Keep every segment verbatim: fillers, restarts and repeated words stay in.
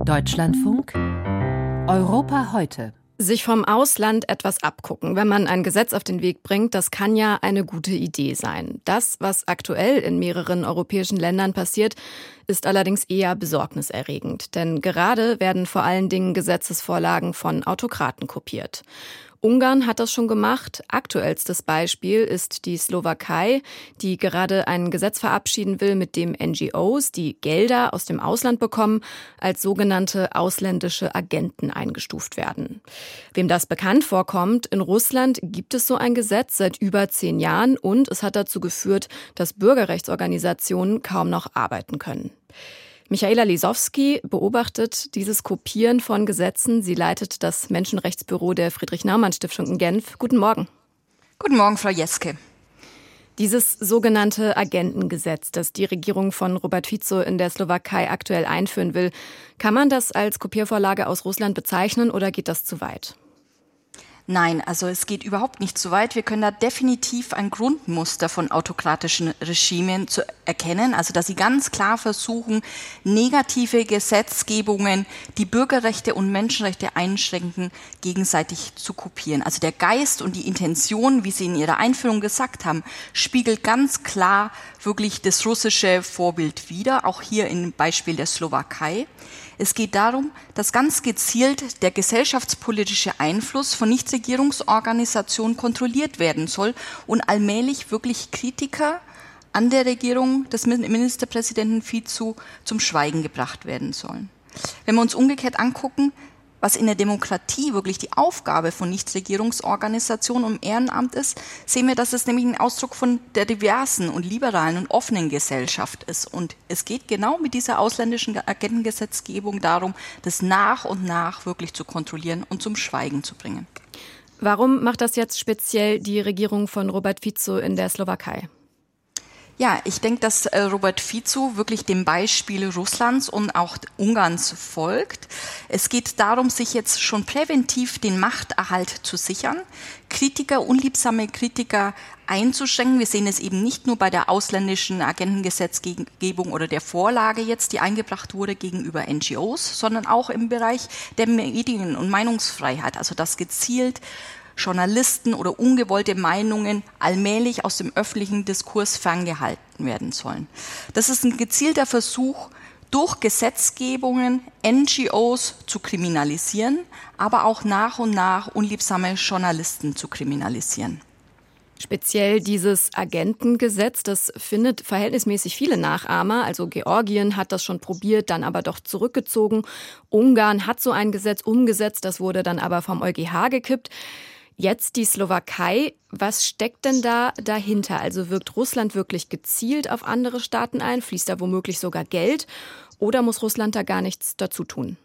Deutschlandfunk Europa heute. Sich vom Ausland etwas abgucken, wenn man ein Gesetz auf den Weg bringt, das kann ja eine gute Idee sein. Das, was aktuell in mehreren europäischen Ländern passiert, ist allerdings eher besorgniserregend. Denn gerade werden vor allen Dingen Gesetzesvorlagen von Autokraten kopiert. Ungarn hat das schon gemacht. Aktuellstes Beispiel ist die Slowakei, die gerade ein Gesetz verabschieden will, mit dem N G Os, die Gelder aus dem Ausland bekommen, als sogenannte ausländische Agenten eingestuft werden. Wem das bekannt vorkommt, in Russland gibt es so ein Gesetz seit über zehn Jahren und es hat dazu geführt, dass Bürgerrechtsorganisationen kaum noch arbeiten können. Michaela Lisowski beobachtet dieses Kopieren von Gesetzen. Sie leitet das Menschenrechtsbüro der Friedrich-Naumann-Stiftung in Genf. Guten Morgen. Guten Morgen, Frau Jeske. Dieses sogenannte Agentengesetz, das die Regierung von Robert Fico in der Slowakei aktuell einführen will, kann man das als Kopiervorlage aus Russland bezeichnen oder geht das zu weit? Nein, also es geht überhaupt nicht so weit. Wir können da definitiv ein Grundmuster von autokratischen Regimen zu erkennen, also dass sie ganz klar versuchen, negative Gesetzgebungen, die Bürgerrechte und Menschenrechte einschränken, gegenseitig zu kopieren. Also der Geist und die Intention, wie Sie in Ihrer Einführung gesagt haben, spiegelt ganz klar wirklich das russische Vorbild wider, auch hier im Beispiel der Slowakei. Es geht darum, dass ganz gezielt der gesellschaftspolitische Einfluss von Nichtregierungsorganisationen kontrolliert werden soll und allmählich wirklich Kritiker an der Regierung des Ministerpräsidenten Fico zum Schweigen gebracht werden sollen. Wenn wir uns umgekehrt angucken, was in der Demokratie wirklich die Aufgabe von Nichtregierungsorganisationen und Ehrenamt ist, sehen wir, dass es nämlich ein Ausdruck von der diversen und liberalen und offenen Gesellschaft ist. Und es geht genau mit dieser ausländischen Agentengesetzgebung darum, das nach und nach wirklich zu kontrollieren und zum Schweigen zu bringen. Warum macht das jetzt speziell die Regierung von Robert Fico in der Slowakei? Ja, ich denke, dass äh, Robert Fico wirklich dem Beispiel Russlands und auch Ungarns folgt. Es geht darum, sich jetzt schon präventiv den Machterhalt zu sichern, Kritiker, unliebsame Kritiker einzuschränken. Wir sehen es eben nicht nur bei der ausländischen Agentengesetzgebung oder der Vorlage jetzt, die eingebracht wurde gegenüber N G Os, sondern auch im Bereich der Medien- und Meinungsfreiheit, also das gezielt Journalisten oder ungewollte Meinungen allmählich aus dem öffentlichen Diskurs ferngehalten werden sollen. Das ist ein gezielter Versuch, durch Gesetzgebungen N G Os zu kriminalisieren, aber auch nach und nach unliebsame Journalisten zu kriminalisieren. Speziell dieses Agentengesetz, das findet verhältnismäßig viele Nachahmer. Also Georgien hat das schon probiert, dann aber doch zurückgezogen. Ungarn hat so ein Gesetz umgesetzt, das wurde dann aber vom EuGH gekippt. Jetzt die Slowakei. Was steckt denn da dahinter? Also wirkt Russland wirklich gezielt auf andere Staaten ein? Fließt da womöglich sogar Geld? Oder muss Russland da gar nichts dazu tun?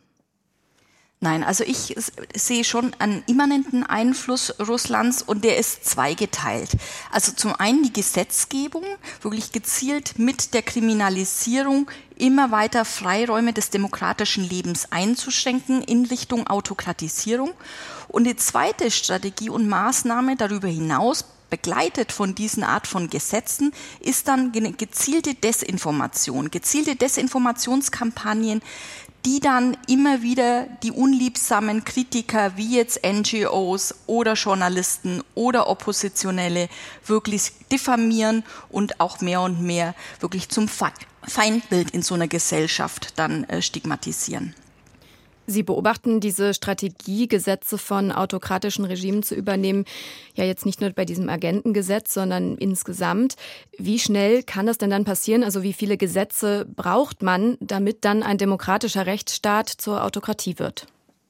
Nein, also ich sehe schon einen immanenten Einfluss Russlands und der ist zweigeteilt. Also zum einen die Gesetzgebung, wirklich gezielt mit der Kriminalisierung immer weiter Freiräume des demokratischen Lebens einzuschränken in Richtung Autokratisierung. Und die zweite Strategie und Maßnahme darüber hinaus, begleitet von diesen Art von Gesetzen, ist dann gezielte Desinformation, gezielte Desinformationskampagnen, die dann immer wieder die unliebsamen Kritiker wie jetzt N G Os oder Journalisten oder Oppositionelle wirklich diffamieren und auch mehr und mehr wirklich zum Feindbild in so einer Gesellschaft dann äh, stigmatisieren. Sie beobachten diese Strategie, Gesetze von autokratischen Regimen zu übernehmen, ja jetzt nicht nur bei diesem Agentengesetz, sondern insgesamt. Wie schnell kann das denn dann passieren? Also wie viele Gesetze braucht man, damit dann ein demokratischer Rechtsstaat zur Autokratie wird?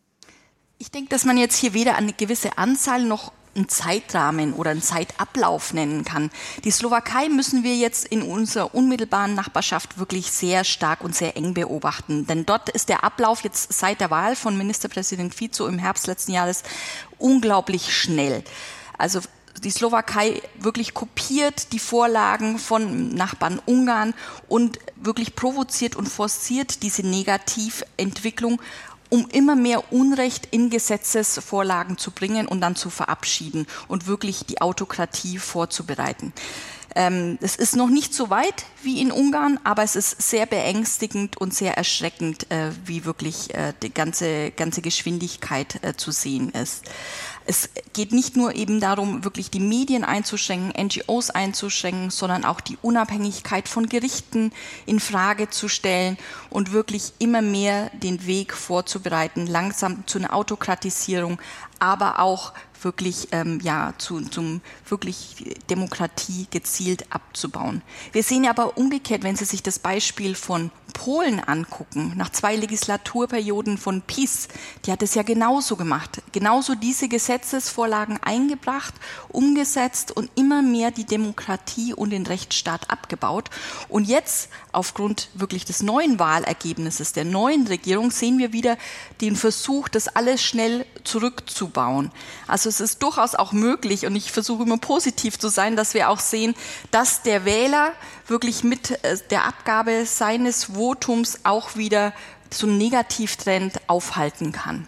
Ich denke, dass man jetzt hier weder eine gewisse Anzahl noch einen Zeitrahmen oder einen Zeitablauf nennen kann. Die Slowakei müssen wir jetzt in unserer unmittelbaren Nachbarschaft wirklich sehr stark und sehr eng beobachten. Denn dort ist der Ablauf jetzt seit der Wahl von Ministerpräsident Fico im Herbst letzten Jahres unglaublich schnell. Also die Slowakei wirklich kopiert die Vorlagen von Nachbarn Ungarn und wirklich provoziert und forciert diese Negativentwicklung, um immer mehr Unrecht in Gesetzesvorlagen zu bringen und dann zu verabschieden und wirklich die Autokratie vorzubereiten. Ähm, es ist noch nicht so weit wie in Ungarn, aber es ist sehr beängstigend und sehr erschreckend, äh, wie wirklich äh, die ganze, ganze Geschwindigkeit äh, zu sehen ist. Es geht nicht nur eben darum, wirklich die Medien einzuschränken, N G Os einzuschränken, sondern auch die Unabhängigkeit von Gerichten in Frage zu stellen und wirklich immer mehr den Weg vorzubereiten, langsam zu einer Autokratisierung, aber auch wirklich ähm, ja zu zum wirklich Demokratie gezielt abzubauen. Wir sehen aber umgekehrt, wenn Sie sich das Beispiel von Polen angucken, nach zwei Legislaturperioden von PiS, die hat es ja genauso gemacht, genauso diese Gesetzesvorlagen eingebracht, umgesetzt und immer mehr die Demokratie und den Rechtsstaat abgebaut. Und jetzt, aufgrund wirklich des neuen Wahlergebnisses der neuen Regierung, sehen wir wieder den Versuch, das alles schnell zurückzubauen. Also es ist durchaus auch möglich, und ich versuche immer positiv zu sein, dass wir auch sehen, dass der Wähler wirklich mit der Abgabe seines Votums auch wieder so einen Negativtrend aufhalten kann.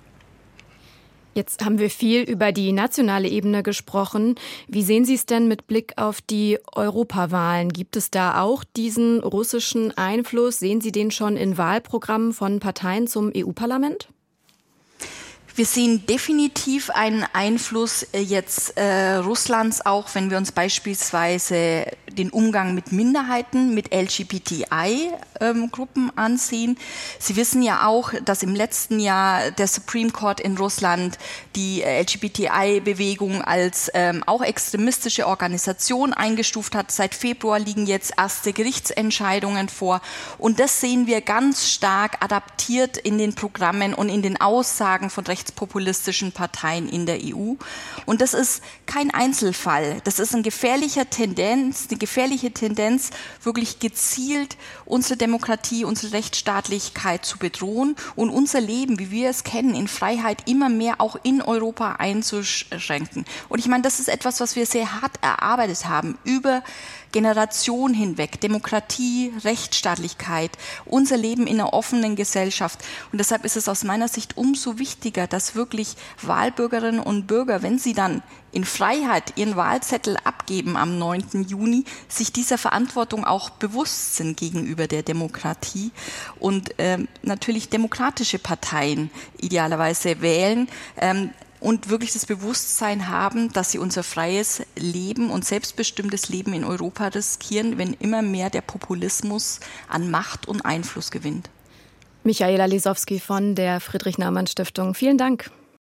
Jetzt haben wir viel über die nationale Ebene gesprochen. Wie sehen Sie es denn mit Blick auf die Europawahlen? Gibt es da auch diesen russischen Einfluss? Sehen Sie den schon in Wahlprogrammen von Parteien zum E U-Parlament? Wir sehen definitiv einen Einfluss jetzt äh, Russlands auch, wenn wir uns beispielsweise den Umgang mit Minderheiten, mit L G B T I-Gruppen ähm, ansehen. Sie wissen ja auch, dass im letzten Jahr der Supreme Court in Russland die L G B T I-Bewegung als ähm, auch extremistische Organisation eingestuft hat. Seit Februar liegen jetzt erste Gerichtsentscheidungen vor. Und das sehen wir ganz stark adaptiert in den Programmen und in den Aussagen von rechtspopulistischen Parteien in der E U. Und das ist kein Einzelfall. Das ist eine gefährliche Tendenz, eine gefährliche Tendenz, wirklich gezielt unsere Demokratie, unsere Rechtsstaatlichkeit zu bedrohen und unser Leben, wie wir es kennen, in Freiheit immer mehr auch in Europa einzuschränken. Und ich meine, das ist etwas, was wir sehr hart erarbeitet haben, über Generationen hinweg, Demokratie, Rechtsstaatlichkeit, unser Leben in einer offenen Gesellschaft. Und deshalb ist es aus meiner Sicht umso wichtiger, dass wirklich Wahlbürgerinnen und Bürger, wenn sie dann in Freiheit ihren Wahlzettel abgeben am neunten Juni, sich dieser Verantwortung auch bewusst sind gegenüber der Demokratie und ähm, natürlich demokratische Parteien idealerweise wählen, ähm, und wirklich das Bewusstsein haben, dass sie unser freies Leben und selbstbestimmtes Leben in Europa riskieren, wenn immer mehr der Populismus an Macht und Einfluss gewinnt. Michaela Lisowski von der Friedrich-Naumann-Stiftung. Vielen Dank.